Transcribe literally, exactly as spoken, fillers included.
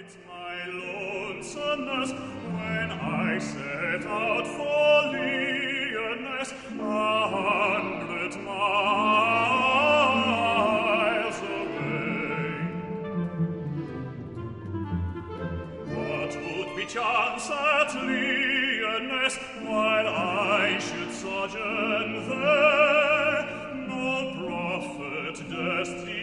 My lonesomeness when I set out for Lyonesse, a hundred miles away. What would be chance at Lyonesse while I should sojourn there? No prophet durst